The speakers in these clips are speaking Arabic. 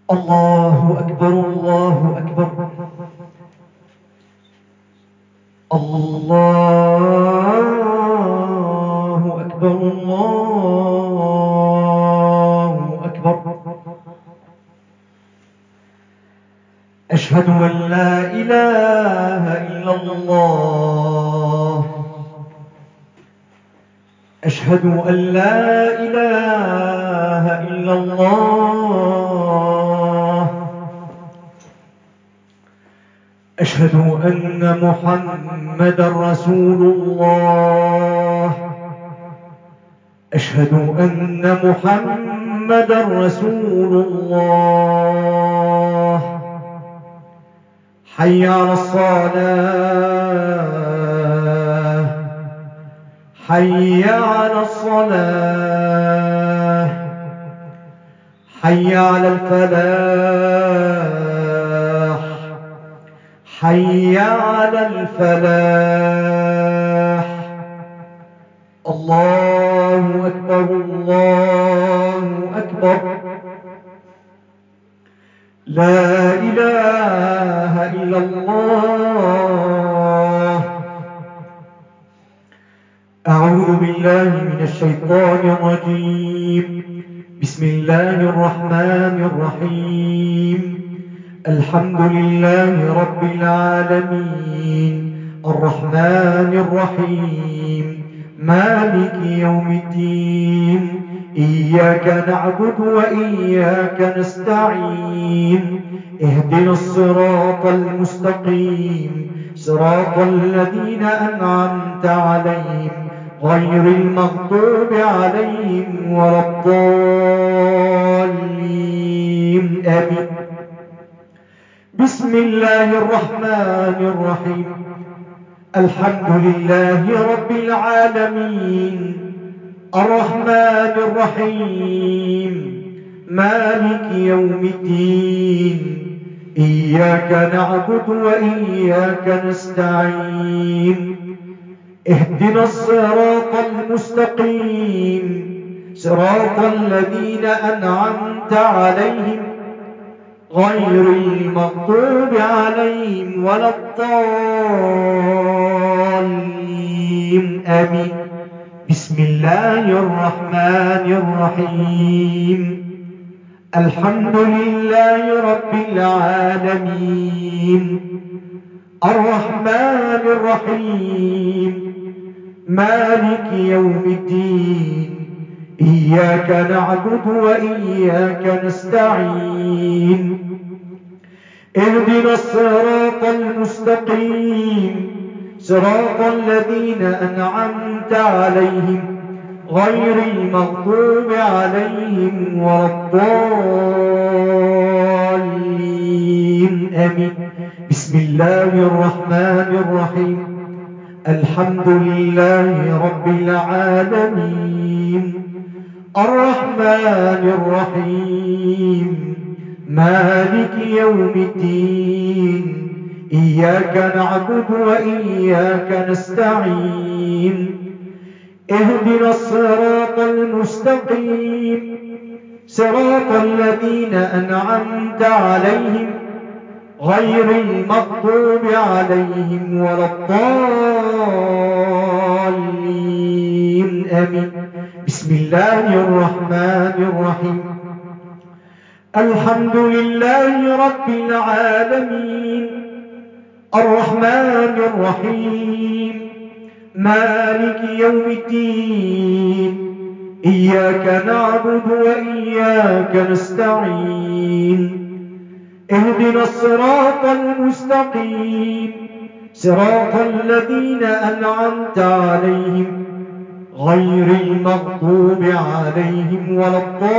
الله أكبر الله أكبر. الله أكبر الله أكبر. أشهد أن لا إله إلا الله. أشهد أن لا إله إلا الله. أشهد أن محمدا رسول الله. أشهد أن محمدا رسول الله. حي على الصلاة. حي على الصلاة. حي على الفلاح. حي على الفلاح. الله أكبر الله أكبر. لا إله إلا الله. أعوذ بالله من الشيطان الرجيم. بسم الله الرحمن الرحيم. الحمد لله رب العالمين الرحمن الرحيم مالك يوم الدين. إياك نعبد وإياك نستعين. اهدنا الصراط المستقيم صراط الذين أنعمت عليهم غير المغضوب عليهم ولا الضالين آمين. بسم الله الرحمن الرحيم. الحمد لله رب العالمين الرحمن الرحيم مالك يوم الدين. إياك نعبد وإياك نستعين. اهدنا الصراط المستقيم صراط الذين أنعمت عليهم غير المغضوب عليهم ولا الضالين آمين. بسم الله الرحمن الرحيم. الحمد لله رب العالمين الرحمن الرحيم مالك يوم الدين. إياك نعبد وإياك نستعين. اهدنا الصراط المستقيم صراط الذين أنعمت عليهم غير المغضوب عليهم ولا الضالين آمين. بسم الله الرحمن الرحيم. الحمد لله رب العالمين الرحمن الرحيم مالك يوم الدين. إياك نعبد وإياك نستعين. اهدنا الصراط المستقيم صراط الذين أنعمت عليهم غير المغضوب عليهم ولا الضالين آمين. بسم الله الرحمن الرحيم. الحمد لله رب العالمين الرحمن الرحيم مالك يوم الدين. إياك نعبد وإياك نستعين. اهدنا الصراط المستقيم صراط الذين أنعمت عليهم غير المغضوب عليهم ولا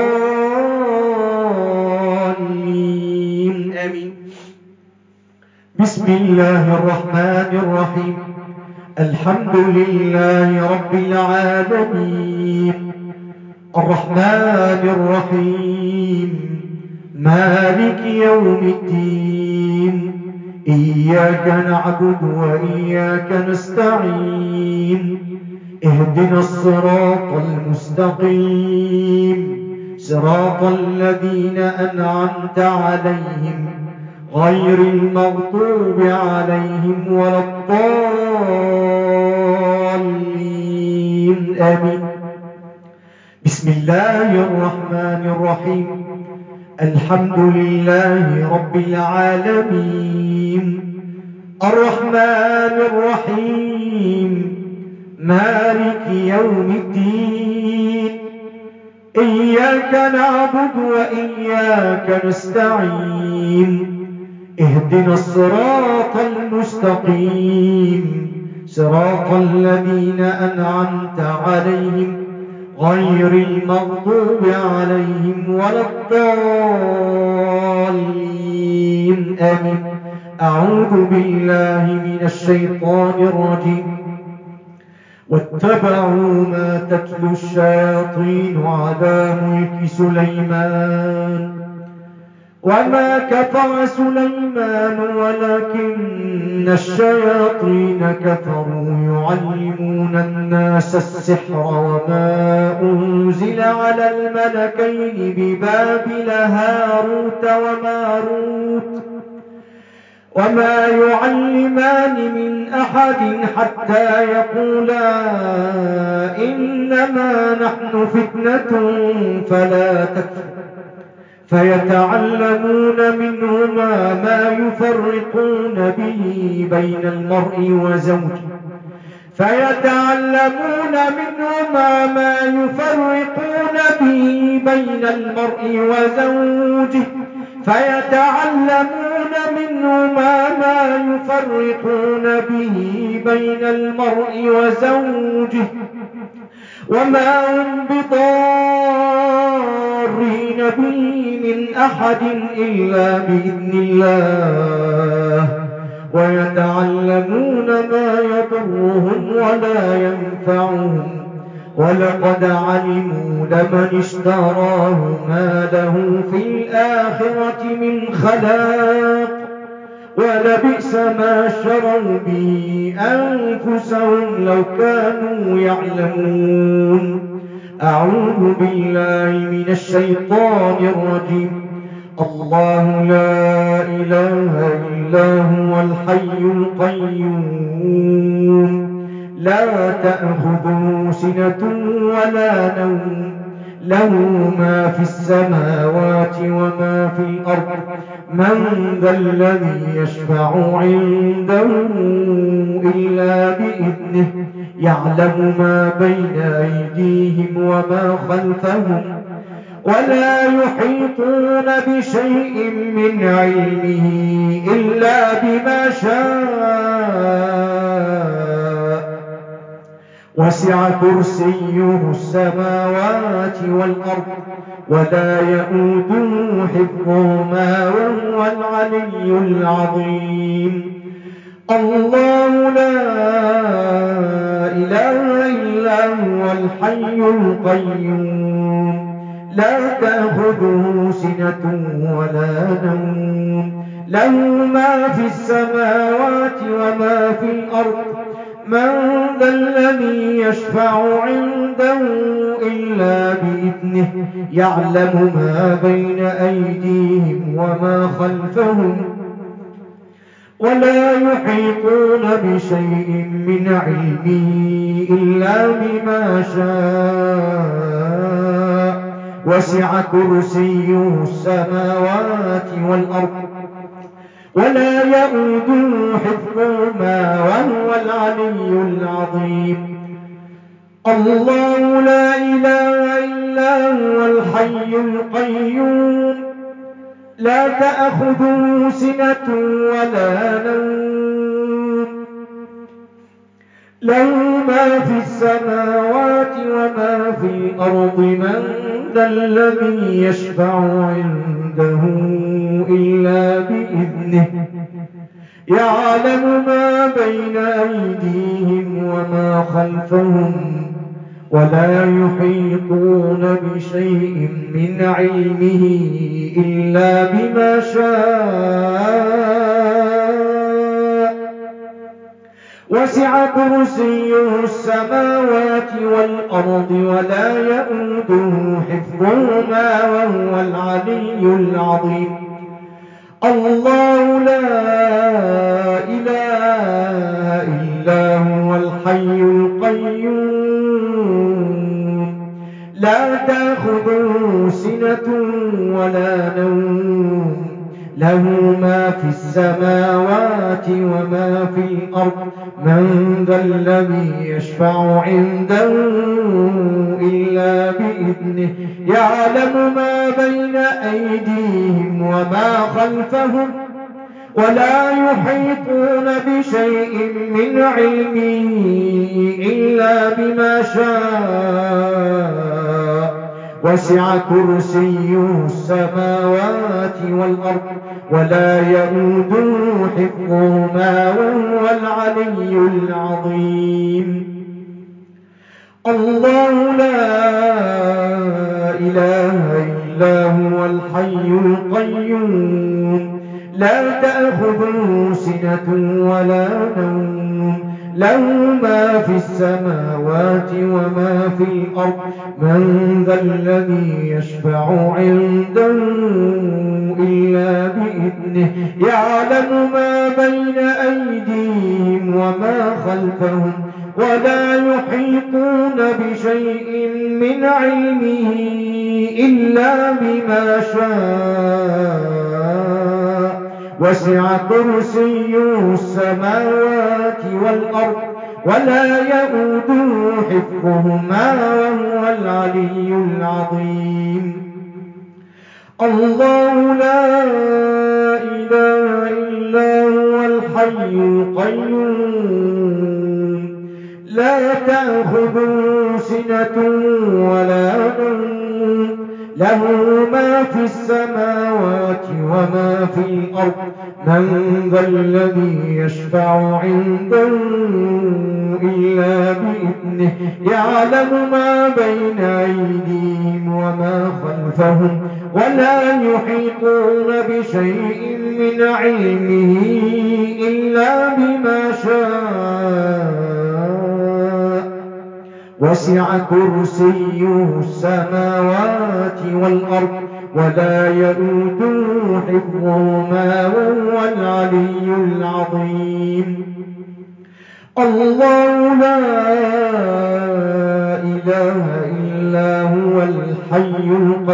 الضالين آمين. بسم الله الرحمن الرحيم. الحمد لله رب العالمين الرحمن الرحيم مالك يوم الدين. إياك نعبد وإياك نستعين. اهدنا الصراط المستقيم صراط الذين أنعمت عليهم غير المغضوب عليهم ولا الضالين آمين. بسم الله الرحمن الرحيم. الحمد لله رب العالمين الرحمن الرحيم مالك يوم الدين إياك نعبد وإياك نستعين اهدنا الصراط المستقيم صراط الذين أنعمت عليهم غير المغضوب عليهم ولا الضالين آمين. أعوذ بالله من الشيطان الرجيم. واتبعوا ما تتلو الشياطين على ملك سليمان وما كفر سليمان ولكن الشياطين كفروا يعلمون الناس السحر وما أنزل على الملكين ببابل هاروت وماروت وما يعلمان من أحد حتى يقولا إنما نحن فتنة فلا تكفر فيتعلمون منهما ما يفرقون به بين المرء وزوجه وما هم بضارين به من أحد إلا بإذن الله ويتعلمون ما يضرهم ولا ينفعهم ولقد علموا لمن اشتراه ما له في الآخرة من خلاق ولبئس ما شروا به أنفسهم لو كانوا يعلمون. أعوذ بالله من الشيطان الرجيم. الله لا إله إلا هو الحي القيوم لا تأخذه سنة ولا نوم له ما في السماوات وما في الأرض من ذا الذي يشفع عنده إلا بإذنه يعلم ما بين أيديهم وما خلفهم ولا يحيطون بشيء من علمه إلا بما شاء وسع كرسيه السماوات والأرض ولا يؤوده حفظهما وهو العلي العظيم. الله لا إله إلا هو الحي القيوم لا تأخذه سنة ولا نوم له ما في السماوات وما في الأرض من ذا الذي يشفع عنده إلا بإذنه يعلم ما بين أيديهم وما خلفهم ولا يحيطون بشيء من علمه إلا بما شاء وسع كرسيه السماوات والأرض ولا يؤوده حفظهما وهو العلي العظيم. الله لا إله إلا هو الحي القيوم لا تأخذه سنة ولا نوم له ما في السماوات وما في الأرض من ذا الذي يشفع عنده إلا بإذنه يعلم ما بين أيديهم وما خلفهم ولا يحيطون بشيء من علمه إلا بما شاء وسع وسع كرسيه السماوات والأرض ولا يؤوده حفظهما وهو العلي العظيم الله لا إله إلا هو الحي القيوم لا تأخذه سنة ولا نوم له ما في السماوات وما في الأرض من ذا الذي يشفع عنده إلا بإذنه يعلم ما بين أيديهم وما خلفهم ولا يحيطون بشيء من علمه إلا بما شاء وسع كرسيه السماوات والأرض ولا يؤوده حفظهما وهو العلي العظيم الله لا إله إلا هو الحي القيوم لا تأخذه سنة ولا نوم له ما في السماوات وما في الأرض من ذا الذي يشفع عنده إلا بإذنه يعلم ما بين أيديهم وما خلفهم ولا يحيطون بشيء من علمه إلا بما شاء وسع كرسيه السماوات والأرض ولا يؤوده حفظهما وهو العلي العظيم الله لا إله إلا هو الحي القيوم لا تأخذه سنة ولا نوم له ما في السماوات وما في الأرض من ذا الذي يشفع عنده إلا بإذنه يعلم ما بين أيديهم وما خلفهم ولا يحيطون بشيء من علمه إلا بما شاء وسع كرسيه السماوات والأرض ولا يؤوده حفظهما وهو العلي العظيم الله لا إله إلا هو الحي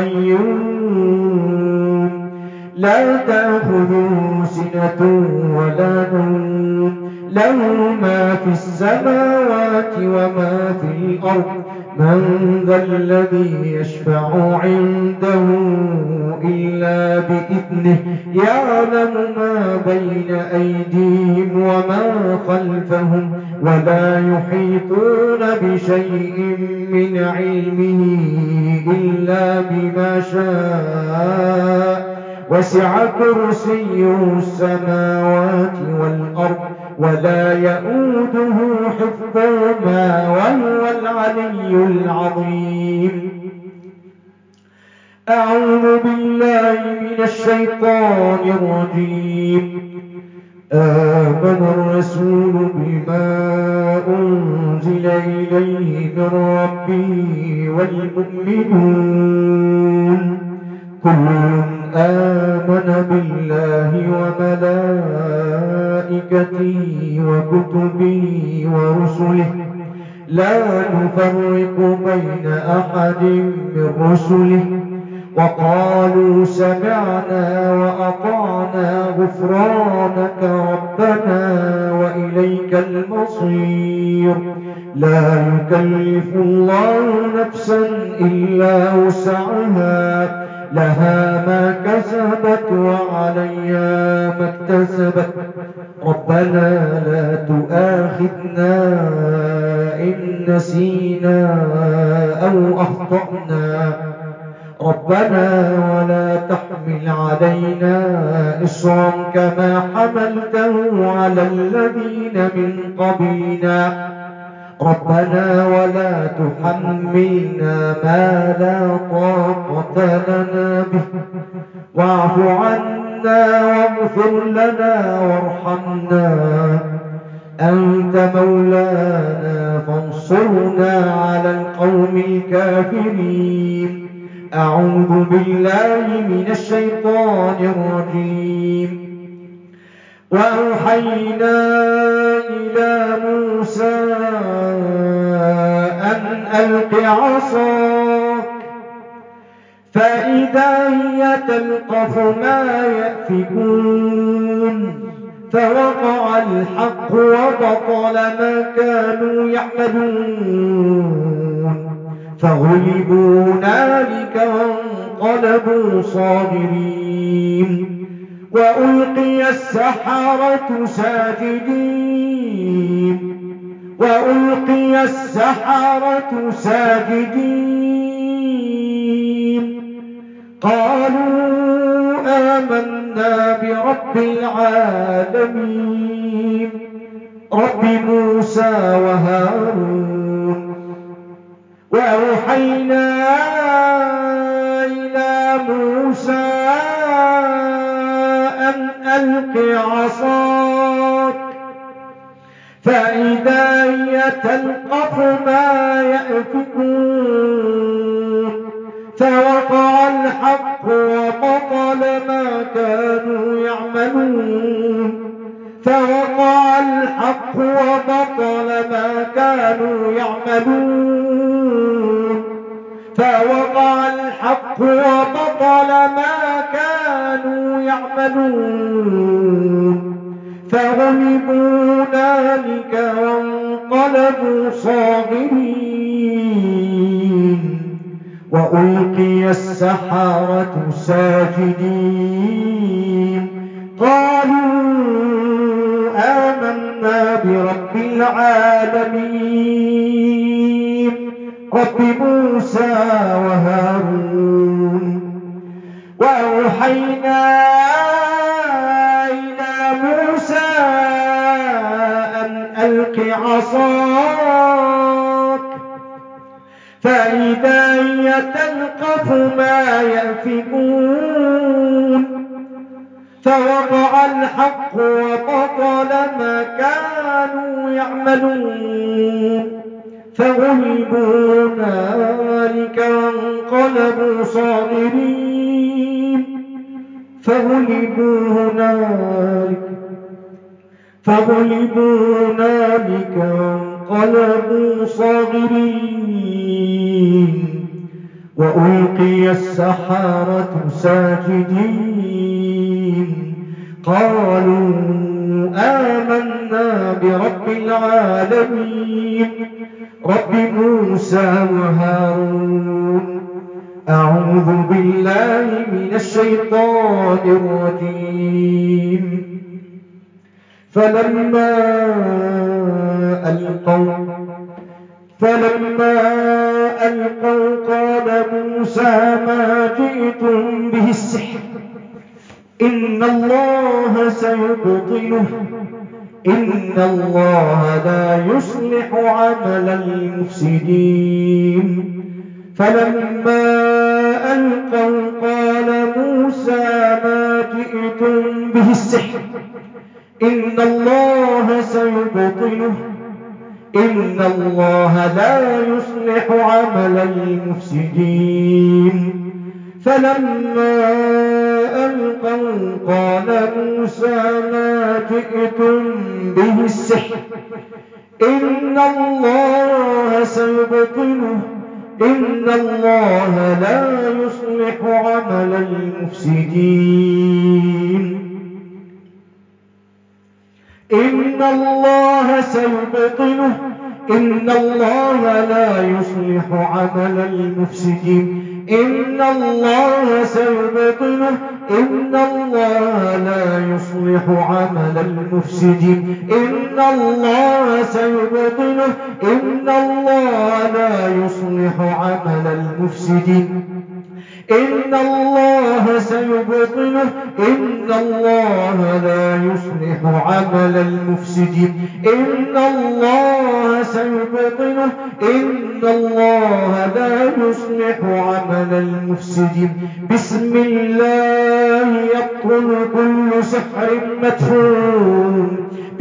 القيوم لا تأخذه سنة ولا نوم له ما في السماوات وما في الأرض من ذا الذي يشفع عنده إلا بإذنه يعلم ما بين أيديهم وما خلفهم ولا يحيطون بشيء من علمه إلا بما شاء وسع كرسيه السماوات والأرض ولا يؤوده حفظهما وهو العلي العظيم أعوذ بالله من الشيطان الرجيم آمن الرسول بما أنزل إليه من ربه والمؤمنون كل آمن بالله وملائكته وكتبه ورسله لا نفرق بين أحد من رسله وقالوا سمعنا وأطعنا غفرانك ربنا وإليك المصير لا يكلف الله نفسا إلا وسعها لها ما كسبت وعليها ما اكتسبت ربنا لا تؤاخذنا إن نسينا أو أخطأنا ربنا ولا تحمل علينا إصرا كما حملته على الذين من قبلنا ربنا ولا تحملنا ما لا طاقة لنا به واعف عنا واغفر لنا وارحمنا أنت مولانا فانصرنا على القوم الكافرين. أعوذ بالله من الشيطان الرجيم. وأوحينا إلى موسى أن ألق عصاك فإذا هي تلقف ما يأفكون فوقع الحق وبطل ما كانوا يعملون فغلبوا هنالك وانقلبوا صاغرين وألقي السحرة ساجدين قالوا آمنا برب العالمين رب موسى وهارون. وأوحينا إلى موسى أن ألق عصاك فإذا هي تلقف ما يأفكون فوقع الحق وبطل ما كانوا يعملون فغلبوا هنالك وانقلبوا صاغرين وألقي السحرة ساجدين قالوا آمنا برب العالمين رب موسى وهارون. وأوحينا إلى موسى أن ألق عصاك فإذا هي تلقف ما يأفكون فوقع الحق وبطل ما كانوا يعملون فغلبوا هنالك وانقلبوا صاغرين وألقي السحرة ساجدين قالوا آمنا برب العالمين رب موسى وهارون. أعوذ بالله من الشيطان الرجيم. فلما ألقوا قال موسى ما جئتم به السحر إن الله سيبطله إن الله لا يصلح عمل المفسدين. فلما ألقوا قال موسى ما جئتم به السحر إن الله سيبطله إن الله لا يصلح عمل المفسدين. فلما ألقوا قال موسى ما جئتم به السحر إن الله سيبطله إن الله لا يصلح عمل المفسدين. إن الله سيبطله إن الله لا يصلح عمل المفسدين. إن الله سيبطله إن الله لا يصلح عمل المفسدين. إن الله سيبطله إن الله لا يصلح عمل المفسدين. إن الله سيبطله إن الله لا يصلح عمل المفسدين. إن الله سيبطله إن الله لا يصلح عمل المفسدين. بسم الله يبطل كل سحر مدفون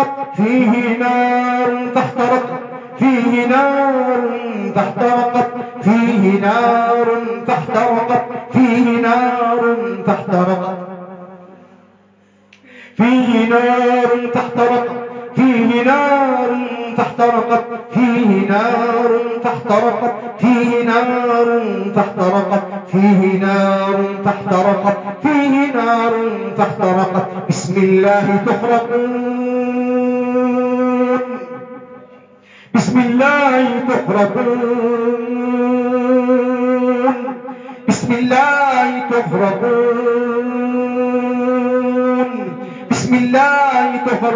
فيه نار فاحترقت فيه نار فاحترقت فيه نار فاحترقت فيه نار فاحترقت فيه نار فاحترقت فيه نار فاحترقت فيه نار فاحترقت فيه نار فاحترقت فيه نار فاحترقت فيه نار فاحترقت بسم الله تحرقون بسم الله تحرقون بسم الله تحرقون بسم الله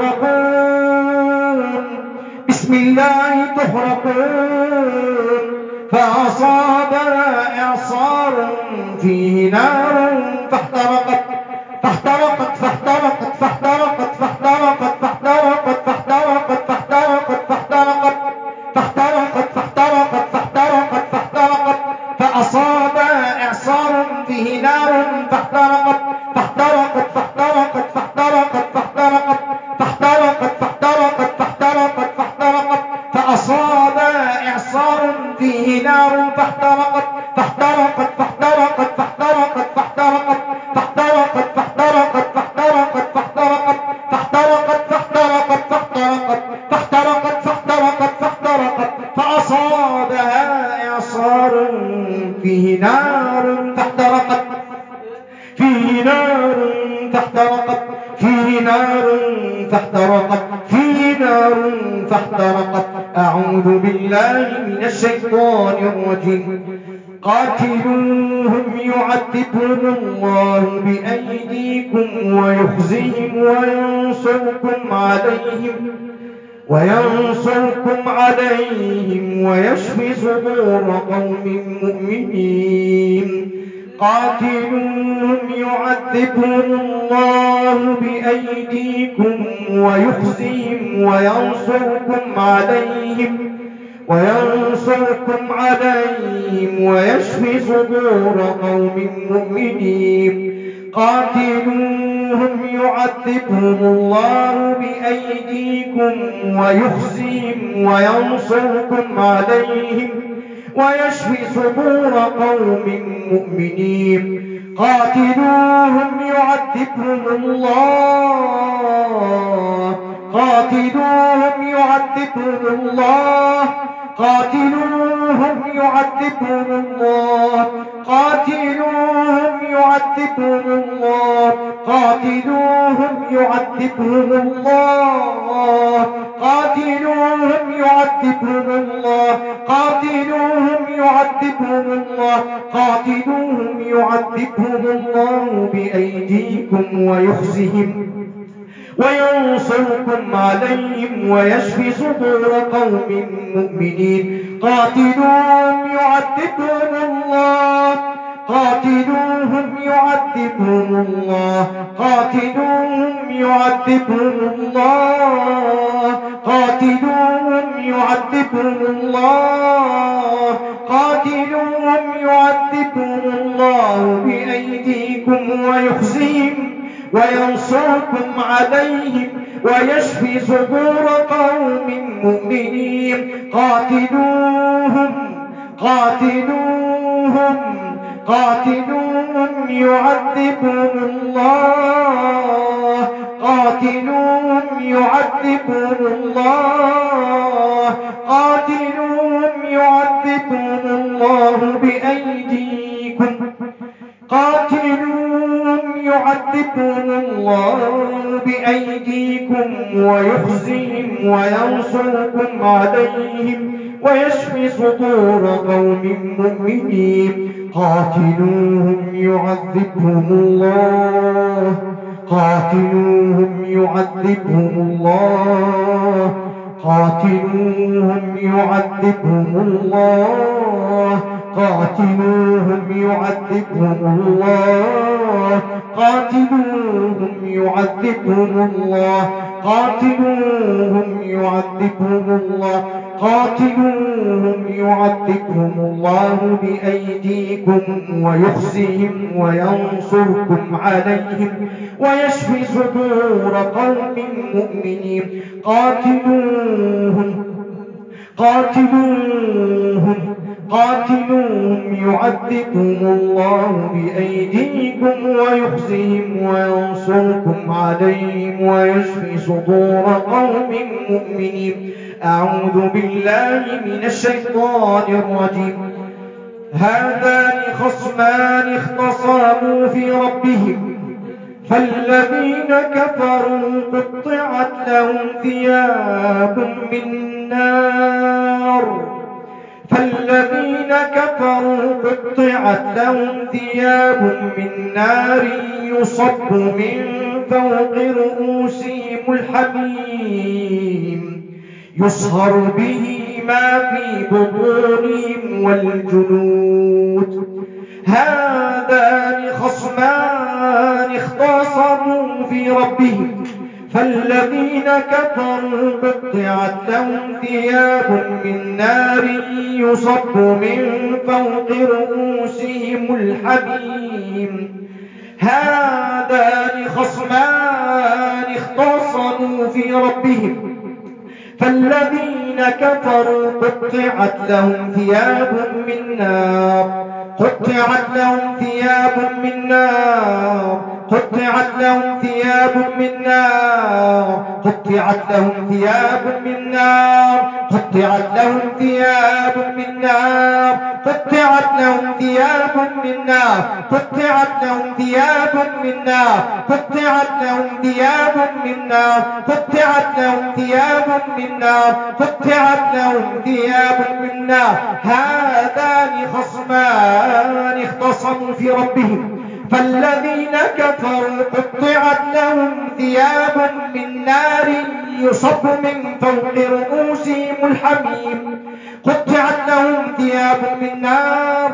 تحرقون بسم الله تحرقون فأصابها إعصار فيه نار فاحترقت فاحترقت فاحترقت فاحترقت فاحترقت فاحترقت فاحترقت فاحترقت فاحترقت فاحترقت فاحترقت فاحترقت فاحترقت فأصابها إعصار فيه نار فاحترقت فاحترقت فاحترقت فاحترقت فاحترقت فاحترقت فاحترقت فاحترقت فاحترقت فأصابها إعصار فيه نار فاحترقت فاحترقت فاحترقت فاحترقت فاحترقت فاحترقت فاحترقت فاحترقت فاحترقت فاحترقت فاحترقت فاحترقت فاحترقت فاحترقت فاحترقت فأصابها إعصار فيه نار فاحترقت فيه نار فاحترقت فيه نار فاحترقت فيه نار فاحترقت أعوذ بالله من الشيطان الرجيم قاتلوهم يعذبهم الله بأيديكم ويخزيهم وينصركم عليهم ويشفي صدور قوم مؤمنين قاتلوهم يعذبهم الله بأيديكم ويخزيهم وينصركم عليهم ويشفي صدور قوم مؤمنين قاتلوهم يعذبهم الله بأيديكم ويخزيهم وينصركم عليهم ويشفي صدور قوم مؤمنين قاتلوهم يعذبهم الله قاتلوهم يعذبهم الله قاتلوهم يعذبهم الله قاتلوهم يعذبهم الله قاتلوهم يعذبهم الله قاتلوهم يعذبهم الله قاتلوهم يعذبهم الله قاتلوهم يعذبهم الله بأيديكم وينصركم عليهم ويشفي صدور قوم مؤمنين قاتلوهم يعذبهم الله قاتلوهم يعذبهم الله قاتلوهم يعذبهم الله قاتلوهم يعذبهم الله قاتلوهم يعذبهم الله بأيديكم وينصركم عليهم ويشفي صدور قوم مؤمنين قاتلوهم يعذبهم الله قاتلوهم يعذبهم الله قاتلوهم يعذبهم الله بأيديكم قاتلوهم يعذبهم الله بأيديكم ويخزيهم وينصركم عليهم ويشفي صدور قوم مؤمنين قاتلوهم يعذبهم الله قاتلوهم يعذبهم الله قاتلوهم يعذبهم الله قاتلوهم يعذبهم الله قاتلوهم يعذبهم الله قاتلوهم يعذبهم الله قاتلوهم يعذبهم الله بأيديكم ويخزهم وينصركم عليهم ويشفي صدور قوم مؤمنين. قاتلوهم يعذبهم الله بأيديكم ويخزهم وينصركم عليهم ويشفي صدور قوم مؤمنين. أعوذ بالله من الشيطان الرجيم. هذان خصمان اختصموا في ربهم فالذين كفروا قطعت لهم ثياب من نار يصب من فوق رؤوسهم الحميم يصهر به ما في بطونهم والجلود. هذان خصمان اختصموا في ربهم فالذين كفروا قطعت لهم ثياب من نار يصب من فوق رؤوسهم الحميم. هذان خصمان اختصموا في ربهم فالذين كفروا قطعت لهم ثياب من نار هذان خصمان اختصموا في ربهم فالذين كفروا قطعت لهم ثياب من نار يصب من فوق رؤوسهم الحميم. قطعت لهم ثياب من نار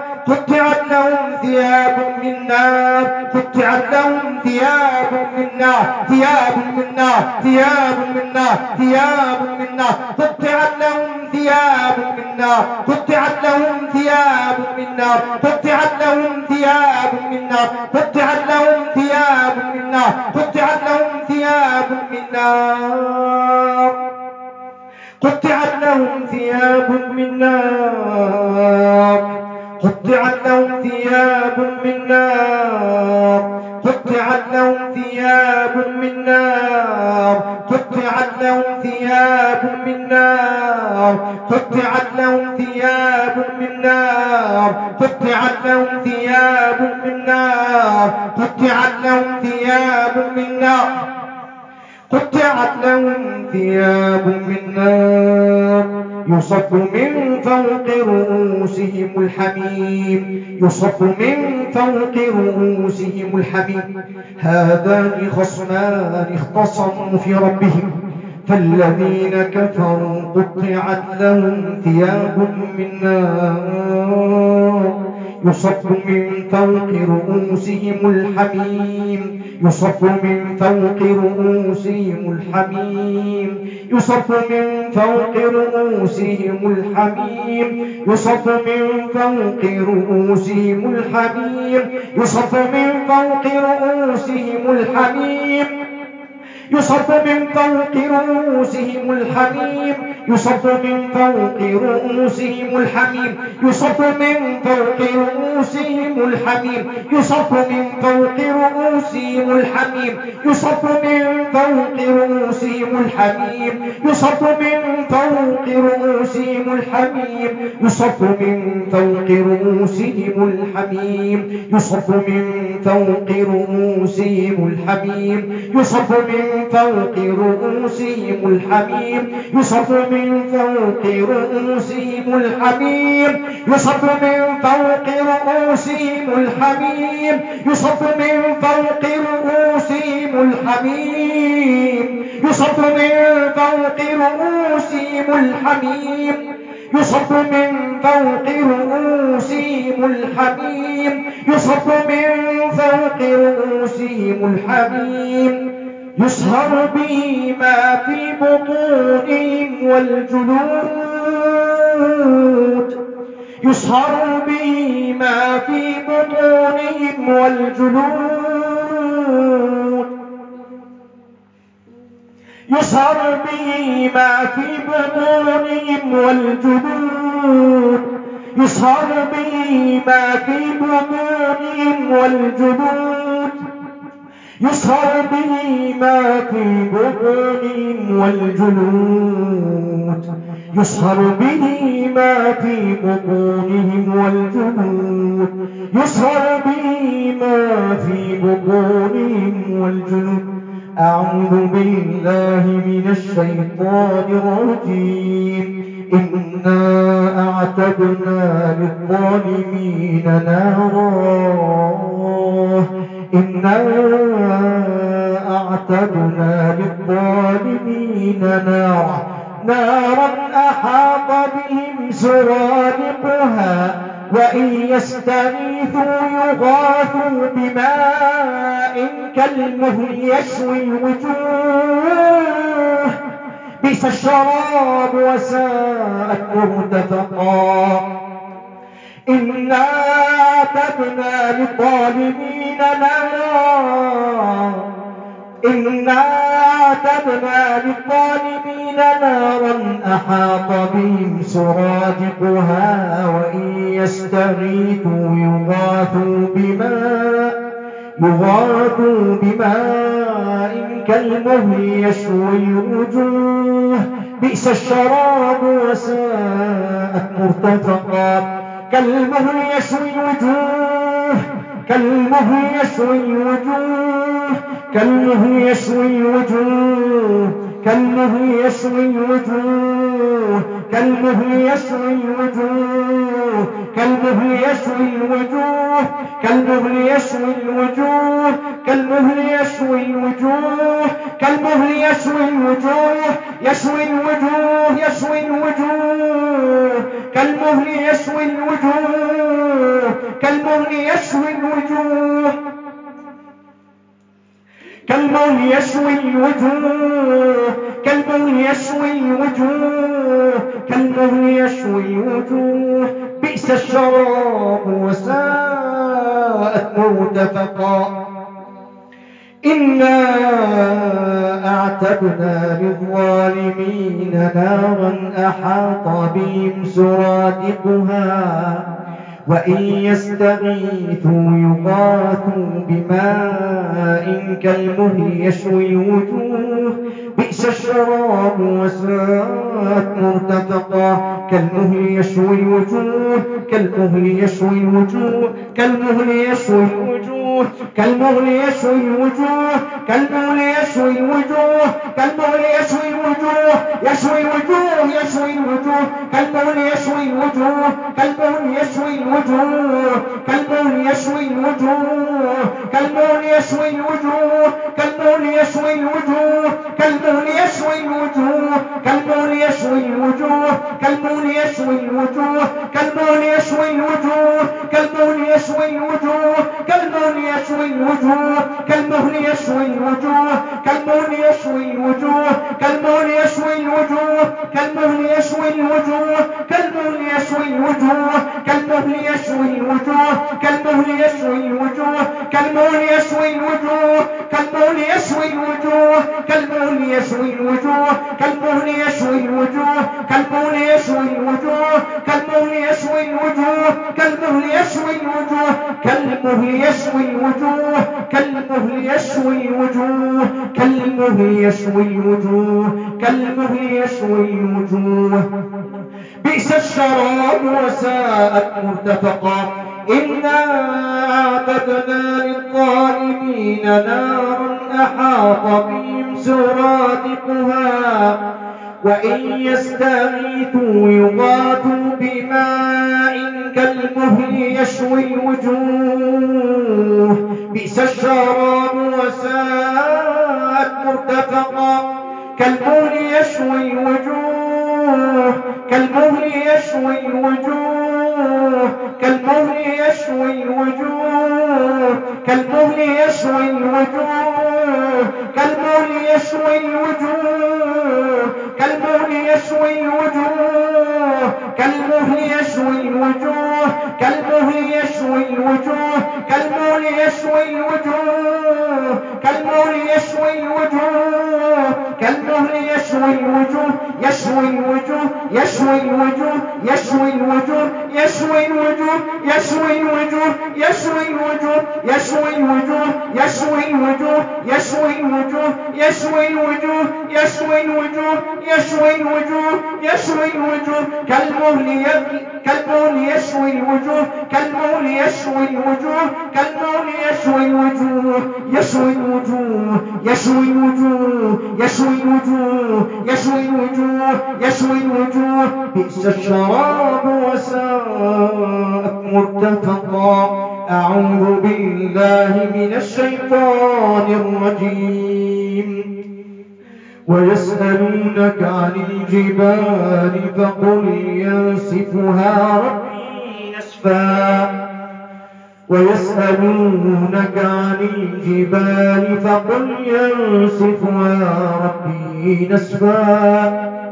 يصب من فوق رؤوسهم الحميم. هذان خصمان اختصموا في ربهم فالذين كفروا قطعت لهم ثياب من نار يصب من فوق رؤوسهم الحميم يصهر به ما في بطونهم والجلود. يصهر به ما في بطونهم والجلود يصهر به ما في بطونهم والجلود يصهر به ما في بطونهم والجلود يصهر به ما في بطونهم والجلود يصهر به ما في بطونهم والجلود يصهر به ما في بطونهم والجلود. أعوذ بالله من الشيطان الرجيم. إنا أعتدنا للظالمين نارا إنا أعتدنا للظالمين نارا أحاط بهم سرادقها وإن يستغيثوا يغاثوا بماء كالمهل يشوي الوجوه بئس الشراب وساءت مرتفقا. إنا أعتدنا للظالمين نارا أحاط بهم سرادقها وإن يستغيثوا يغاثوا بماء كالمهل يشوي الوجوه بئس الشراب وساءت مرتفقا. كالمهل يشوي الوجوه بئس الشراب وساءت مرتفقا. إنا أعتدنا للظالمين نارا أحاط بهم سرادقها وإن يستغيثوا يغاثوا بماء كالمهل يشوي الوجوه بئس الشراب وساءت مرتفقا. كالمهل يشوي الوجوه بئس الشراب وساءت مرتفقا. إنا أعتدنا للظالمين نارا أحاط بهم سرادقها وإن يستغيثوا يغاثوا بماء كالمهل يشوي الوجوه بئس الشراب وساءت مرتفقا. كالمهل يشوي الوجوه الوجوه يشوي الوجوه يشوي الوجوه يشوي الوجوه يشوي الوجوه يشوي الوجوه يشوي الوجوه يشوي الوجوه يشوي الوجوه يشوي الوجوه يشوي الوجوه يشوي الوجوه يشوي الوجوه يشوي الوجوه كالمهل يشوي الوجوه كالمهل يشوي الوجوه كالمهل يشوي الوجوه يشوي الوجوه يشوي الوجوه يشوي الوجوه يشوي الوجوه يشوي الوجوه بئس الشراب وساءت مرتفقا. أعوذ بالله من الشيطان الرجيم. ويسألونك عن الجبال فقل ينسفها ربي نسفا. ويسألونك عن الجبال فقل ينسفها ربي نسفا.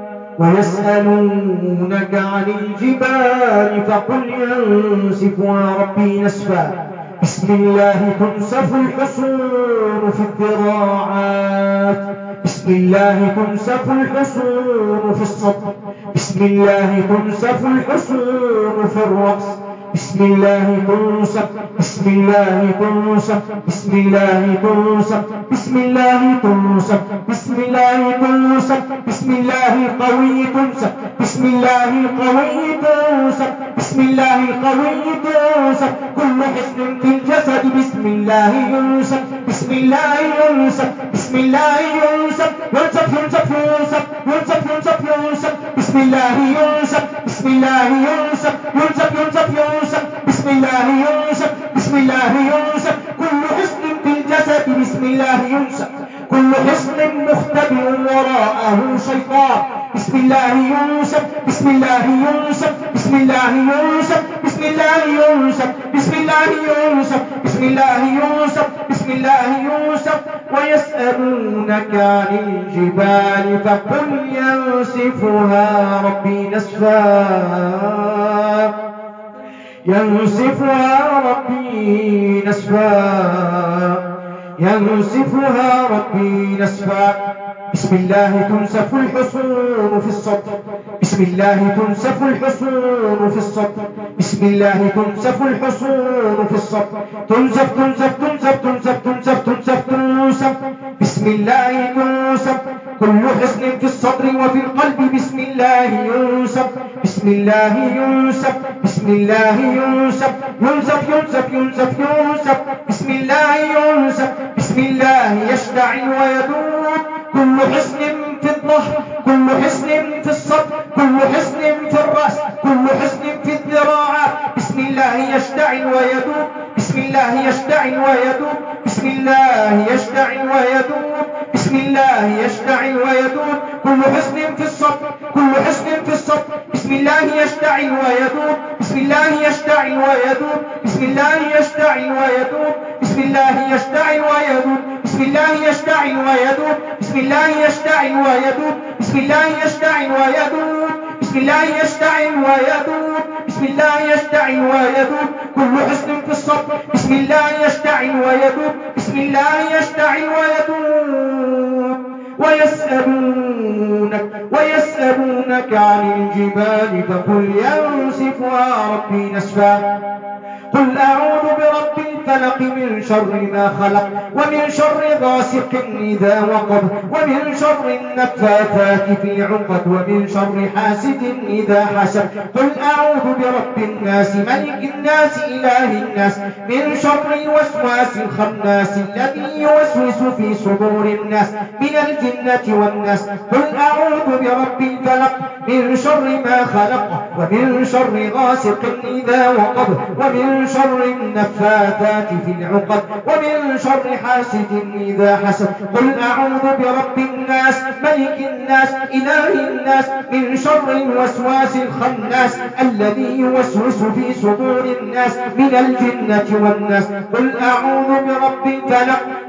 ويسألونك عن الجبال فقل ينسفها ربي نسفا. بسم الله تنسف الحصون في الذراعات. بسم الله تنسف الحصون في الصدر. بسم الله تنسف الحصون في الرأس. بسم الله تنسف. بسم الله تنسف. بسم الله تنسف. بسم الله تنسف. بسم الله تنسف. بسم الله القوي تنسف. بسم الله القوي تنسف. بسم الله القوي تنسف. كل حصن في الجسد بسم الله ينسف. بسم الله ينسف. بسم الله ينسف. ينسف ينسف ينسف ينسف ينسف ينسف. بسم الله ينسف. بسم الله ينسف. ينسف ينسف ينسف. بسم الله ينسف. بسم الله ينسف. كل حصن في الجسد بسم الله ينسف. كل حصن مختبئ وراءه شيطان بسم الله ينسف. بسم الله ينسف. بسم الله ينسف. بسم الله ينسف. بسم الله ينسف. بسم الله ينسف. بسم الله ينسف. ويسألونك عن الجبال فقل ينسفها ربي نسفا. ينسفها ربي نسفا. ينسفها ربي نسفا. بسم الله تنسف الحصون في الصدر. بسم الله تنسف الحصون في الصدر. بسم الله تنسف الحصون في الصدر. تنسف تنسف تنسف تنسف تنسف تنسف تنسف. بسم الله تنسف. كل حصن في الصدر وفي القلب بسم الله ينسف. بسم الله ينسف. بسم الله ينسف. ينسف ينسف ينسف ينسف. بسم الله ينسف. بسم الله يشتعل ويدود. كل حصن في الظهر. كل حصن في الصدر. كل حصن في الرأس. كل حصن في الذراعات بسم الله يشتعل ويدود. بسم الله يشتعل ويدود. بسم الله يشتعل ويدود. بسم الله يشتعل ويدود. كل حصن في الصدر. كل حصن في الصدر بسم الله يشتعل ويدود. بسم الله يشتعل ويدود. بسم الله يشتعل ويدود. بسم الله يشتعل ويدود. بسم الله يشتعل ويدود. بسم الله يشتعل ويدود. بسم الله يشتعل ويدود. بسم الله يشتعل ويدود. بسم الله يشتعل ويدود. كل حصن في الصدر بسم الله يشتعل ويدود. بسم الله يشتعل ويدود. ويسألونك عن الجبال فقل ينسفها ربي نسفا. قل أعوذ برب الفلق من شر ما خلق ومن شر غاسق إذا وقب ومن شر النفاثات في العقد ومن شر حاسد إذا حسد. قل أعوذ برب الناس ملك الناس إله الناس من شر الوسواس الخناس الذي يوسوس في صدور الناس من الجنة والناس. قل أعوذ برب الفلق من شر ما خلق ومن شر غاسق إذا وقب ومن شر النفاثات في العقد ومن شر حاسد إذا حسد. قل أعوذ برب الناس ملك الناس إله الناس من شر الوسواس الخناس الذي يوسوس في صدور الناس من الجنة والناس. قل أعوذ برب الفلق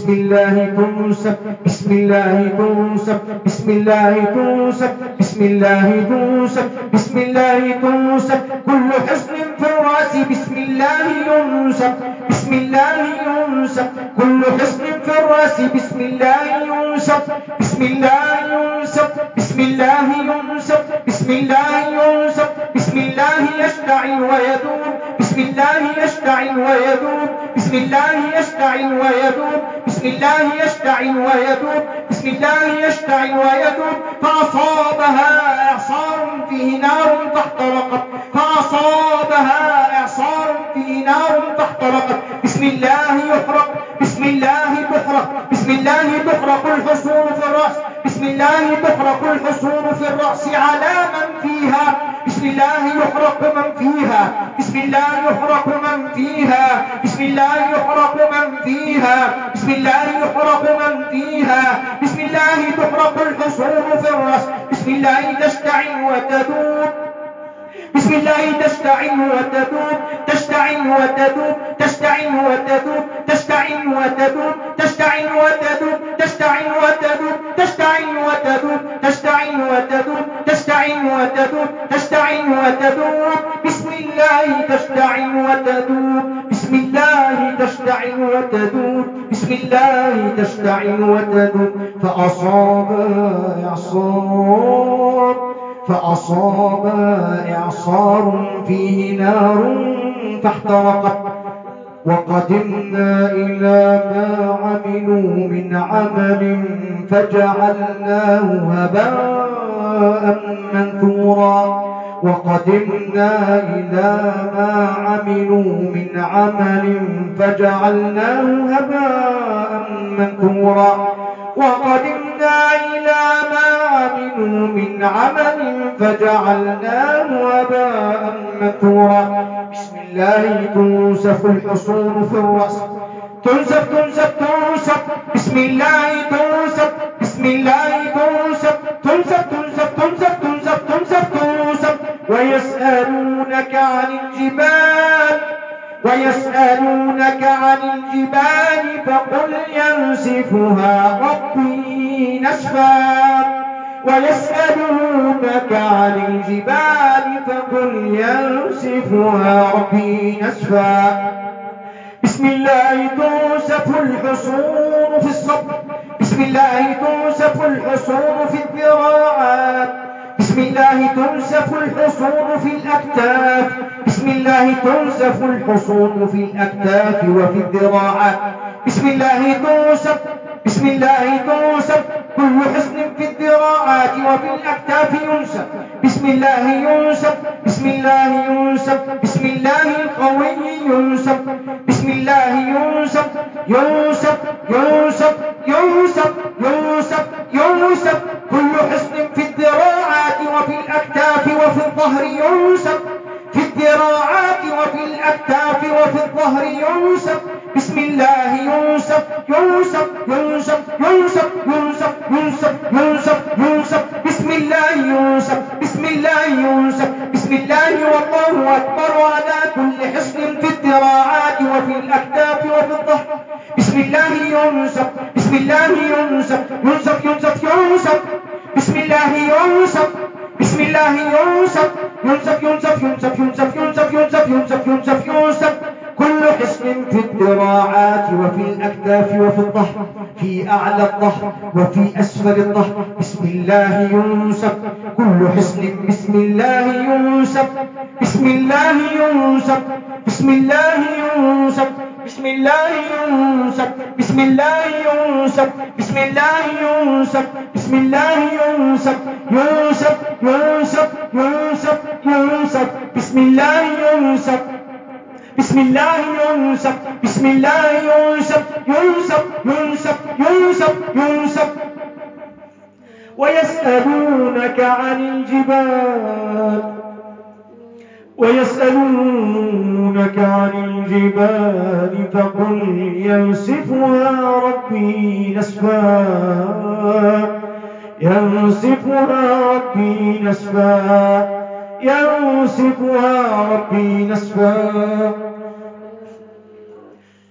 بسم الله تنسب، بسم الله تنسب، بسم الله تنسب، بسم الله تنسب، بسم الله تنسب. كل حصن في الرأس بسم الله ينسب، بسم الله ينسب. كل حصن في الرأس بسم الله ينسب، بسم الله ينسب، بسم الله ينسب، بسم الله ينسب. بسم الله يشتعل ويذوب، بسم الله يشتعل ويذوب، بسم الله يشتعل ويذوب، بسم الله يشتعل ويذوب، بسم الله يشتعل ويذوب. فأصابها إعصار فيه نار فاحترقت، فأصابها إعصار فيه نار فاحترقت. بسم الله يحرق، بسم الله تحرق، بسم الله تحرق الحصون في الرأس، بسم الله تحرق الحصون في الرأس على من فيها. بسم الله يحرق من فيها، بسم الله يحرق من فيها، بسم الله يحرق من فيها، بسم الله يحرق من فيها. بسم الله تحرق الحصون في الرأس، بسم الله تشتعل وتذوب، بسم الله تشتعل وتذوب، تشتعل وتذوب، تشتعل وتذوب، تشتعل وتذوب، تشتعل وتذوب، تشتعل وتذوب، تشتعل وتذوب، تشتعل وتذوب، تشتعل وتذوب، تشتعل وتذوب. بسم الله تشتعل وتذوب، بسم الله تشتعل وتذوب، بسم الله تشتعل وتذوب. فأصاب إعصار، فأصاب إعصار فيه نار فاحترقت. وقدمنا إلى ما عملوا من عمل فجعلناه هباء منثورا. وقدمنا إلى ما عملوا من عمل فجعلناه هباء منثورا. وقدمنا إلى ما عملوا من عمل فجعلناه هباء منثورا. بسم الله تنسف الحصون في الرأس، تنسف تنسف تنسف، بسم الله تنسف، بسم الله تنسف، تنسف تنسف تنسف تنسف تنسف تنسف. ويسألونك عن الجبال، ويسألونك عن الجبال فقل ينسفها ربي نسفا. ويسألونك عن الجبال فقل ينسفها ربي نسفا. بسم الله تنسف الحصون في الصدر، بسم الله تنسف الحصون في الذراعات، بسم الله تنسف الحصون في الأكتاف، بسم الله تنسف الحصون في الأكتاف وفي الذراعات. بسم الله تنسف، بسم الله تنسف. كل حصن في الذراعات وفي الأكتاف ينسف، بسم الله ينسف، بسم الله ينسف، بسم الله القوي ينسف، بسم الله ينسف، ينسف ينسف ينسف ينسف ينسف. كل حصن في الذراعات وفي الأكتاف وفي الظهر ينسف، في الذراعات وفي الأكتاف وفي الظهر ينسف. بسم الله ينسف، ينسف ينسف ينسف ينسف ينسف ينسف ينسف. بسم الله ينسف، بسم الله ينسف، بسم الله والله أكبر على كل حصن في الذراعات وفي الأكتاف وفي الظهر. بسم الله ينسف، بسم الله ينسف، ينسف ينسف ينسف. بسم الله ينسف، بسم الله ينسف، ينسف ينسف ينسف ينسف ينسف ينسف ينسف ينسف ينسف. كل حصن في الذراعات وفي الأكتاف وفي الظهر، في أعلى الظهر وفي أسفل الظهر. بسم الله ينسف كل حصن، بسم الله ينسف، بسم الله ينسف، بسم الله ينسف، بسم الله ينسف، بسم الله ينسف، بسم الله ينسف، بسم الله ينسف، ينسف ينسف ينسف ينسف. بسم الله ينسف، بسم الله ينسف، بسم الله ينسف، ينسف ينسف ينسف ينسف. ويسألونك عن الجبال، ويسألونك عن الجبال فقل ينسفها ربي نسفا، ينسفها ربي نسفا، ينسفها ربي نسفا.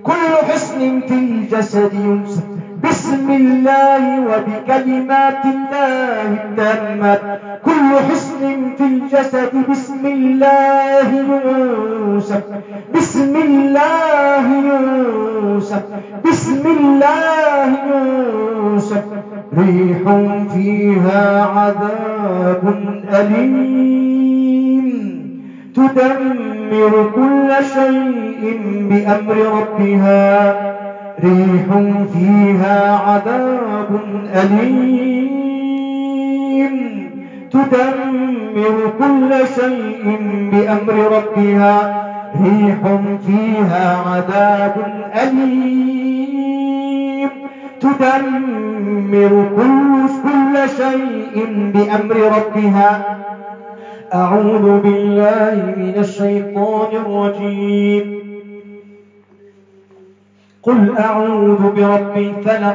كل حسن في الجسد ينسف بسم الله وبكلمات الله التامات. كل حسن في الجسد بسم الله ينسف بسم الله ينسف بسم الله ينسف. ريح فيها عذاب أليم تدمر كل شيء بأمر ربها. ريح فيها عذاب أليم تدمر كل شيء بأمر ربها. ريح فيها عذاب أليم تدمر كل شيء بأمر ربها. أعوذ بالله من الشيطان الرجيم. قل أعوذ برب الفلق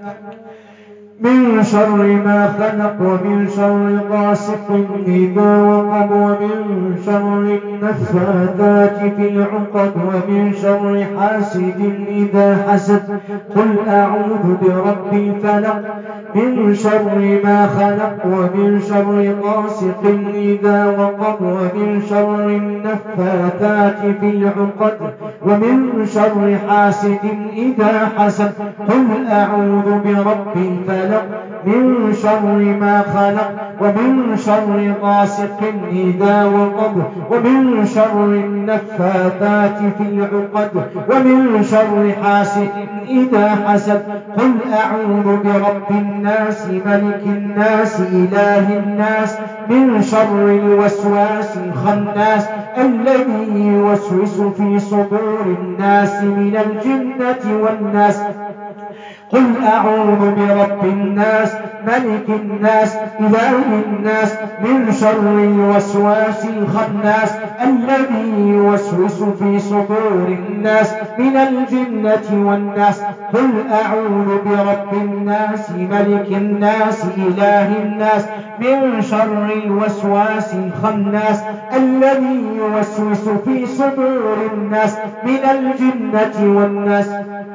من شر ما خلق ومن شر غاسق إذا وقب ومن شر النفاثات في العقد ومن شر حاسد إذا حسد. قل أعوذ برب الفلق من شر ما خلق ومن شر غاسق إذا وقب ومن شر النفاثات في العقد ومن شر حاسد إذا حسد. قل أعوذ برب الفلق من شر ما خلق ومن شر غاسق إذا وقب ومن شر النفاثات في العقد ومن شر حاسد إذا حسد. قل أعوذ برب الناس ملك الناس إله الناس من شر الوسواس الخناس الذي يوسوس في صدور الناس من الجنة والناس. قل أعوذ برب الناس ملك الناس إله الناس من شر الوسواس الخناس الذي يوسوس في صدور الناس من الجنة والناس. قل أعوذ برب الناس ملك الناس إله الناس من شر الوسواس الخناس الذي يوسوس في صدور الناس من الجنة والناس.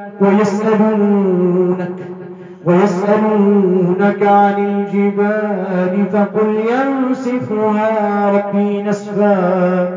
ويسألونك عن الجبال فقل ينسفها ربي نسفا.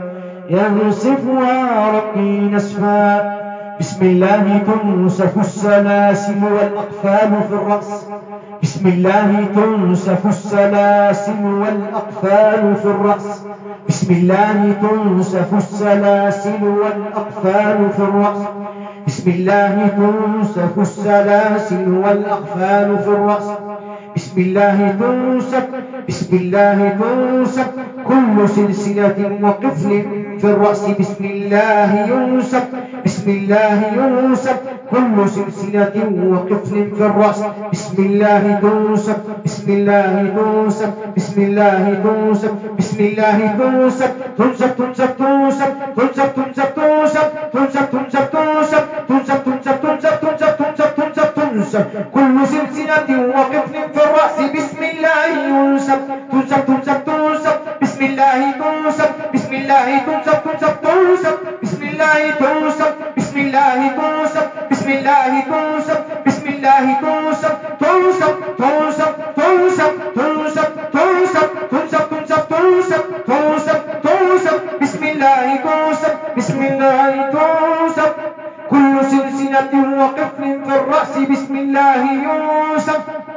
ينسفها ربي نسفا. بسم الله تنسف السلاسل والأقفال في الرأس. بسم الله تنسف السلاسل والأقفال في الرأس. بسم الله تنسف السلاسل والأقفال في الرأس. بسم الله تنسف السلاسل والأقفال في الرأس. بسم الله تنسف. بسم الله تنسف كل سلسلة وقفل في الرأس. بسم الله ينسف. بسم الله ينسف كل سلسلة وقفل في الرأس. بسم الله تنسف. بسم الله تنسف. بسم الله تنسف. بسم الله تنسف. تنسف تنسف تنسف تنسف تنسف تنسف تنسف تنسف تنسف تنسف تنسف تنسف تنسف تنسف تنسف تنسف كل سلسلة وقفل في الرأس. بسم الله ينسف. تنسف تنسف تنسف. بسم الله تنسف. بسم الله تنسف تنسف تنسف. بسم الله تنسف. بسم الله تنسف. بسم الله تنسف. بسم الله تنسف. تنسف تنسف تنسف تنسف تنسف تنسف تنسف تنسف تنسف تنسف. بسم الله تنسف. بسم الله تنسف كل سلسلة وقفل في الرأس. بسم الله ينسف.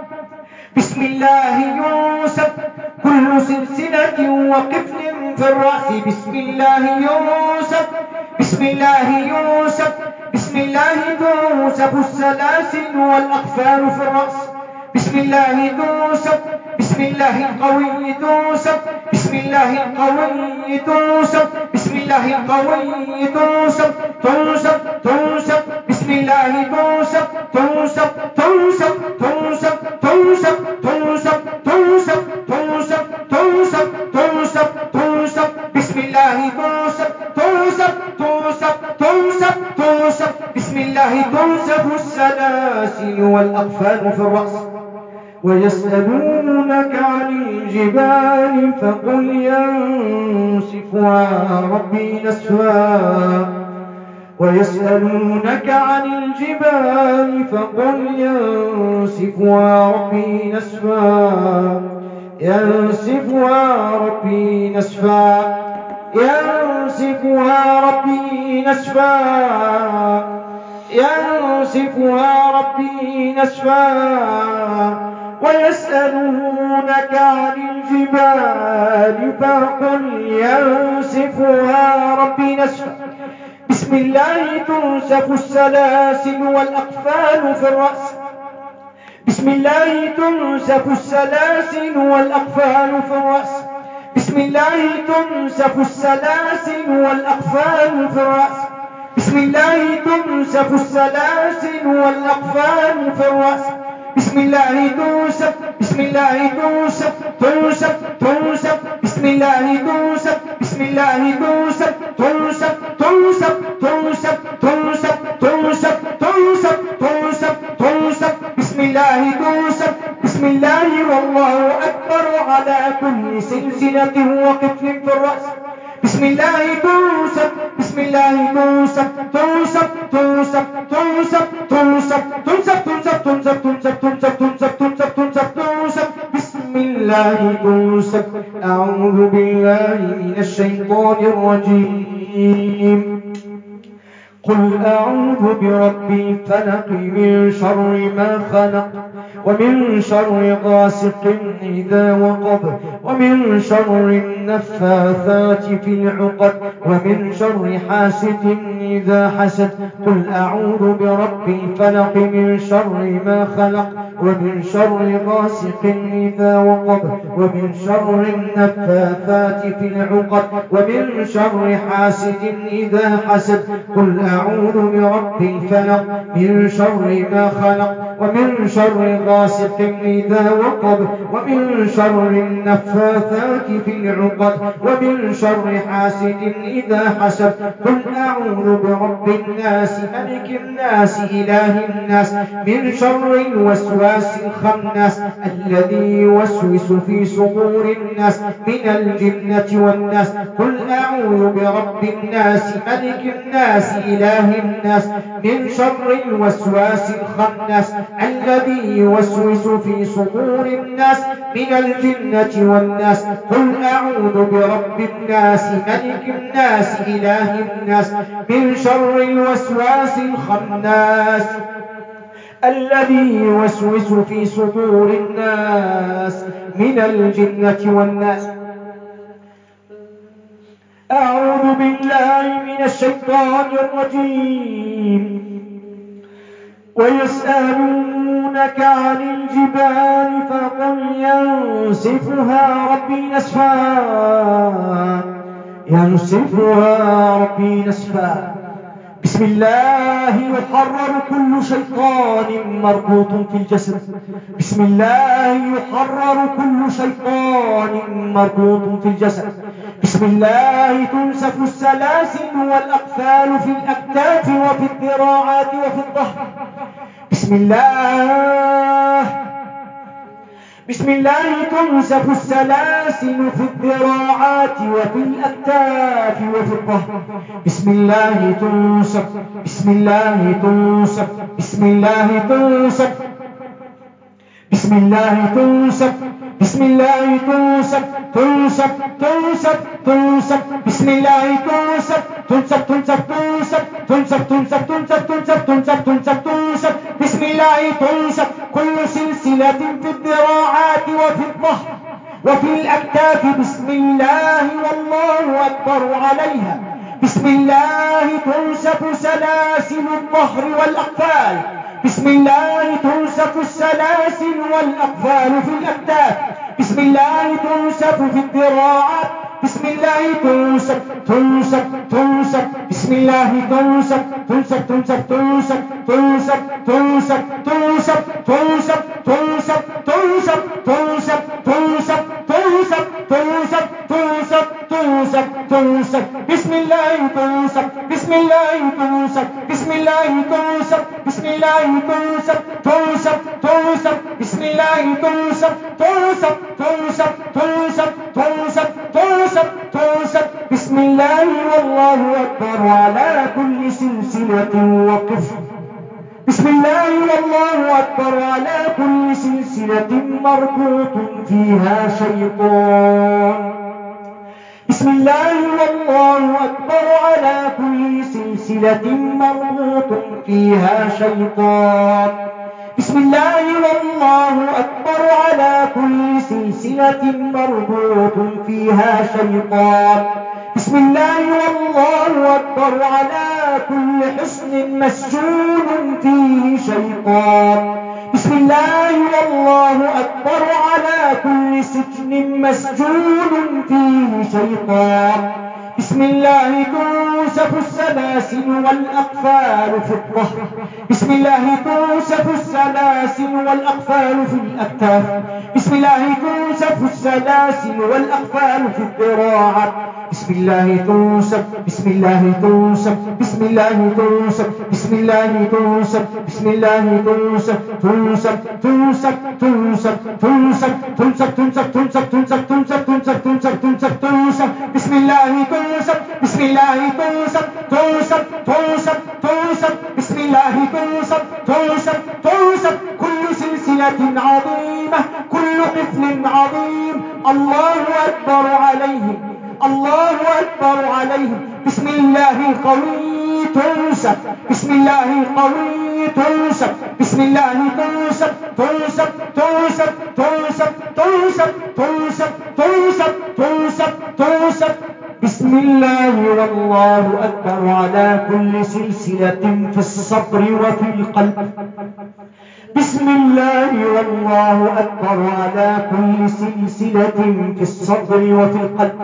بسم الله ينسف كل سلسلة وقفل في الرأس. بسم الله ينسف. بسم الله ينسف. بسم الله تنسف السلاسل والأقفال في الرأس. بسم الله تنسف. بسم الله القوي تنسف. بسم الله القوي تنسف. بسم الله القوي تنسف. تنسف تنسف. بسم الله تنسف. تنسف تنسف تنسف تنسف تنسف تنسف تنسف تنسف تنسف تنسف. بسم الله تنسف. تنسف تنسف تنسف تنسف. بسم الله تنسف السلاسل والأقفال في الرأس. ويسألونك عن الجبال فقل ينسفها ربي نسفا. ويسألونك عن الجبال فقل ينسفها ربي نسفا ينسفها ربي نسفا ينسفها ربي نسفا ينسفها ربي نسفا ويسألونك عن الجبال فقل ينسفها ربي نسفا بسم الله تنسف السلاسل والأقفال في الرأس بسم الله تنسف السلاسل والأقفال في الرأس بسم الله تنسف السلاسل والأقفال في الرأس بسم الله تنسف السلاسل والأقفال في الرأس بسم الله تنسف بسم الله تنسف تنسف تنسف بسم الله تنسف بسم الله تنسف تنسف تنسف تنسف تنسف تنسف تنسف تنسف تنسف بسم الله تنسف بسم الله والله أكبر على كل سلسلة وقفل في الرأس بسم الله تنسف بسم الله تنسف تنسف تنسف تنسف تنسف تنسف تنسف تنسف تنسف تنسف تنسف تنسف تنسف تنسف بسم الله تنسف أعوذ بالله من الشيطان الرجيم قل أعوذ برب الفلق من شر ما خلق ومن شر غاسق إذا وقب ومن شر النفاثات في العقد ومن شر حاسد إذا حسد قل أعوذ برب الفلق من شر ما خلق ومن شر غاسق إذا وقب ومن شر النفاثات في العقد ومن شر حاسد إذا حسد قل أعوذ برب الفلق من شر ما خلق ومن شر غاسق إذا وقب ومن شر النفاثات في العقد ومن شر حاسد إذا حسد قل أعوذ برب الناس ملك الناس إله الناس من شر الوسواس الخناس الذي يوسوس في صدور الناس من الجنة والناس قل أعوذ برب الناس ملك الناس إله الناس من شر الوسواس الخناس الذي يوسوس في صدور الناس من الجنة والناس قل أعوذ برب الناس ملك الناس إله الناس من شر الوسواس الخناس الذي يوسوس في صدور الناس من الجنة والناس أعوذ بالله من الشيطان الرجيم ويسألونك عن الجبال فقل ينسفها ربي نسفا ينسفها ربي نسفا بسم الله يحرر كل شيطان مربوط في الجسد بسم الله يحرر كل شيطان مربوط في الجسد بسم الله تنسف السلاسل والأقفال في الأكتاف وفي الذراعات وفي الظهر بسم الله بسم الله تنسف السلاسل في الذراعات وفي الأكتاف وفي الظهر بسم الله تنسف بسم الله تنسف بسم الله تنسف بسم الله تنسف بسم الله تنسف تنسف تنسف تنسف بسم الله تنسف تنسف تنسف تنسف تنسف تنسف تنسف تنسف تنسف تنسف تنسف بسم الله تنسف كل سلسلة في الذراعات وفي الظهر وفي الأكتاف بسم الله والله أكبر عليها بسم الله تنسف سلاسل الظهر والأقفال بسم الله تنسف السلاسل والأقفال في الأكتاف بسم الله تنسف في الذراعات بسم الله تنسف تنسف تنسف بسم الله تنسف تنسف تنسف تنسف تنسف تنسف تنسف تنسف تنسف تنسف تنسف تنسف تنسف تنسف تنسف تنسف تنسف بسم الله تنسف بسم الله تنسف بسم الله تنسف بسم الله تنسف تنسف تنسف بسم الله تنسف تنسف تنسف تنسف تنسف تنسف تنسف بسم الله والله أكبر على كل سلسلة وقف. بسم الله والله أكبر على كل سلسلة مربوط فيها شيطان. بسم الله والله أكبر على كل سلسلة مربوط فيها شيطان. بسم الله والله أكبر على كل سلسلة مربوط فيها شيطان. بسم الله والله أكبر على كل حصن مسجون فيه شيطان. بسم الله والله أكبر على كل سجن مسجون فيه شيطان. بسم الله تنسف السلاسل والأقفال في الظهر. بسم الله تنسف السلاسل والأقفال في الأكتاف. بسم الله تنسف السلاسل والأقفال في الذراعات. بسم الله تنسف. بسم الله تنسف. بسم الله تنسف. بسم الله تنسف. بسم الله تنسف. تنسف تنسف تنسف تنسف تنسف تنسف تنسف تنسف تنسف تنسف تنسف تنسف تنسف. بسم الله تنسف. بسم الله تنسف. تنسف تنسف تنسف. بسم الله تنسف. تنسف تنسف. كل سلسلة عظيمة، كل قفل عظيم. الله أكبر عليهم، الله أكبر عليهم. بسم الله القوي تنسف. بسم الله القوي تنسف. بسم الله تنسف. تنسف تنسف تنسف تنسف تنسف تنسف تنسف تنسف. بسم الله والله أكبر على كل سلسلة في الصدر وفي القلب. بسم الله والله أكبر على كل سلسلة في الصدر وفي القلب.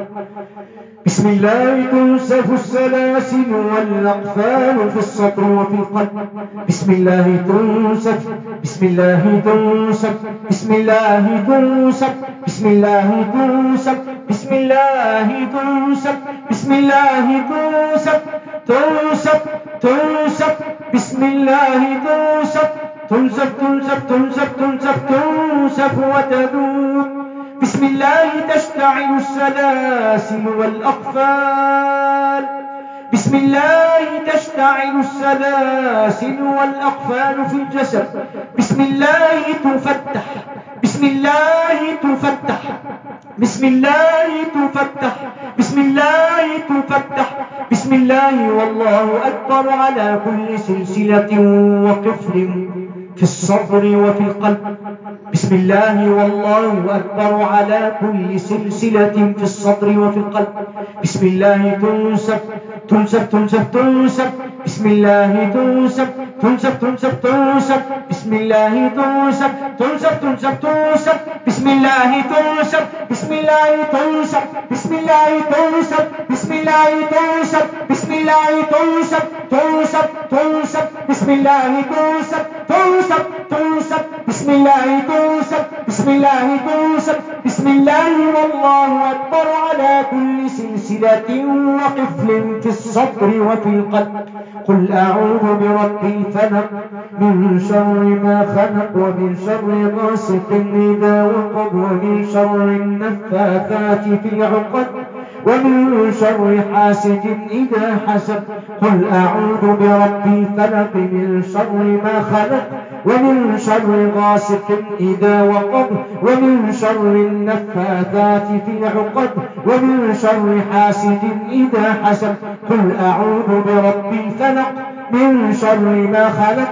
بسم الله تنسف السلاسل والأقفال في الصدر وفي القلب. بسم الله تنسف. بسم الله تنسف. بسم الله تنسف. بسم الله تنسف. بسم الله تنسف. بسم الله تنسف. تنسف تنسف. بسم الله تنسف. تنسف تنسف تنسف تنسف تنسف وتذوب. بسم الله تشتعل السلاسل والأقفال. بسم الله تشتعل السلاسل والأقفال في الجسد. بسم الله تفتح. بسم الله تفتح. بسم الله تفتح. بسم الله تفتح. بسم الله والله أكبر على كل سلسلة وقفل في الصدر وفي القلب. بسم الله والله أكبر على كل سلسلة في الصدر وفي القلب. بسم الله تنسف. تنسف تنسف تنسف. بسم الله تنسف. تنسف تنسف تنسف. بسم الله تنسف. تنسف تنسف تنسف. بسم الله تنسف. بسم الله تنسف. بسم الله تنسف. بسم الله تنسف. بسم الله تنسف. تنسف تنسف. بسم الله تنسف. تنسف تنسف. بسم الله تنسف. بسم الله تنسف. بسم الله والله أكبر على كل سلسلة وقفل في الصدر وفي القلب. قل أعوذ برب الفلق من شر ما خلق ومن شر غاسق إذا وقب ومن شر النفاثات في العقد ومن شر حاسد إذا حسد. قل أعوذ برب الفلق من شر ما خلق ومن شر غاسق إذا وقب ومن شر النفاثات في العقد ومن شر حاسد إذا حسد. قل أعوذ برب الفلق من شر ما خلق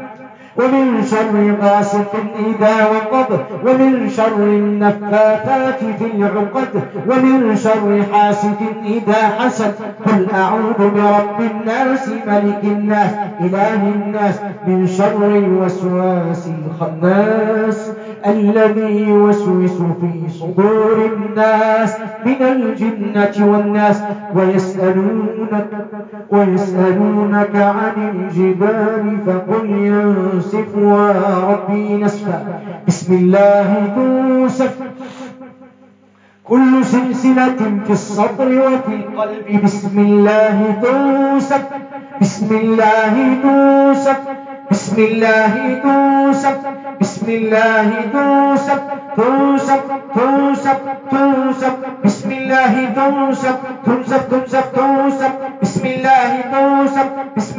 ومن شر غاسق إذا وقب ومن شر النفاثات في العقد ومن شر حاسد إذا حسد. قل أعوذ برب الناس ملك الناس إله الناس من شر الوسواس الخناس الذي يوسوس في صدور الناس من الجنة والناس. ويسألونك عن الجبال فقل ينسفها ربي نسفا. بسم الله تنسف كل سلسلة في الصدر وفي القلب. بسم الله تنسف. بسم الله تنسف. بسم الله تنسف. بسم الله تنسف. تنسف تنسف تنسف. بسم الله تنسف. تنسف تنسف تنسف. بسم الله تنسف. بسم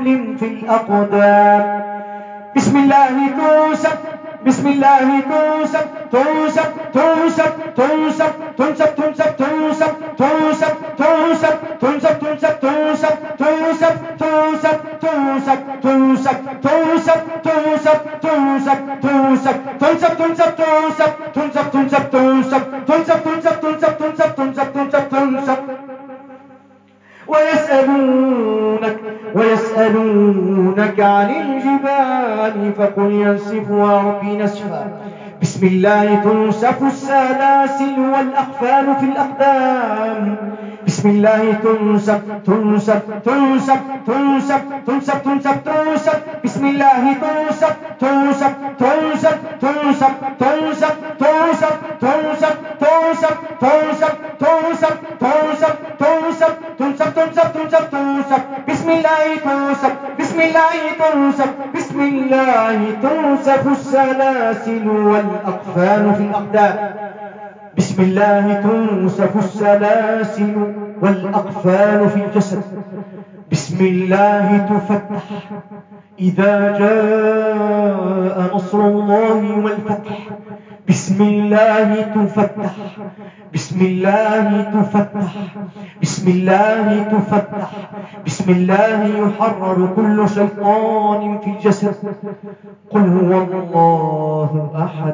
قفل في الأقدام. بسم الله توسب، بسم الله توسب، توسب توسب توسب تنسب تنسب توسب، توسب توسب تنسب تنسب توسب، توسب توسب توسب توسب توسب توسب توسب توسب تنسب تنسب توسب، تنسب تنسب توسب، تنسب تنسب تنسب تنسب تنسب تنسب تنسب. ويسألونك عن الجبال فقل ينسفها ربي نسفا. بسم الله تنسف السلاسل والأقفال في الأقدام. بسم الله تنسف تنسف تنسف تنسف تنسف تنسف تنسف. بسم الله تنسف تنسف تنسف تنسف تنسف تنسف تنسف تنسف تنسف تنسف تنسف تنسف تنسف تنسف تنسف تنسف. بسم الله تنسف، بسم الله تنسف، بسم الله تنسف السلاسل والأقفال في الأقدام. بسم الله تنسف السلاسل والأقفال في الجسد. بسم الله تفتح إذا جاء نصر الله والفتح. بسم الله تفتح، بسم الله تفتح، بسم الله تفتح، بسم الله يحرر كل شيطان في الجسد. قل هو الله أحد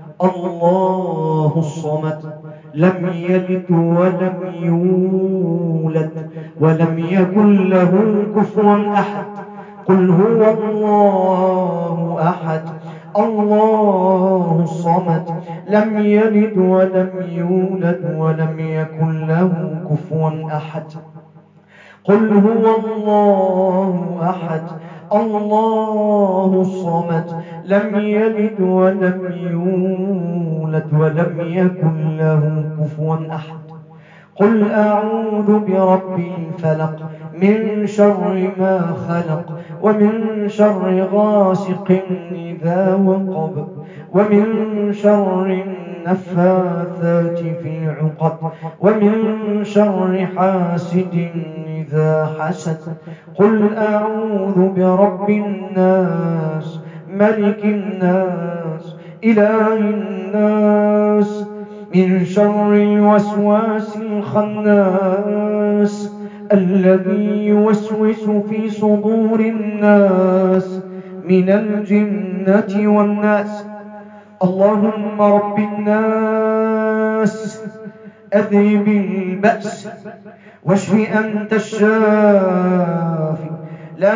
الله الصمد لم يلد ولم يولد ولم يكن له كفوا أحد. قل هو الله أحد الله الصمد لم يلد ولم يولد ولم يكن له كفوا أحد. قل هو الله أحد الله الصمد لم يلد ولم يولد ولم يكن له كفوا أحد. قل أعوذ برب الفلق من شر ما خلق ومن شر غاسق إذا وقب ومن شر النفاثات في العقد ومن شر حاسد إذا حسد. قل أعوذ برب الناس ملك الناس إله الناس من شر الوسواس الخناس الذي يوسوس في صدور الناس من الجنة والناس. اللهم رب الناس أذهب البأس واشف أنت الشافي لا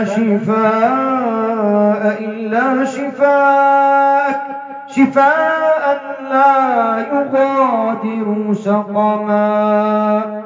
شفاء إلا شفاءك شفاء لا يغادر سقما.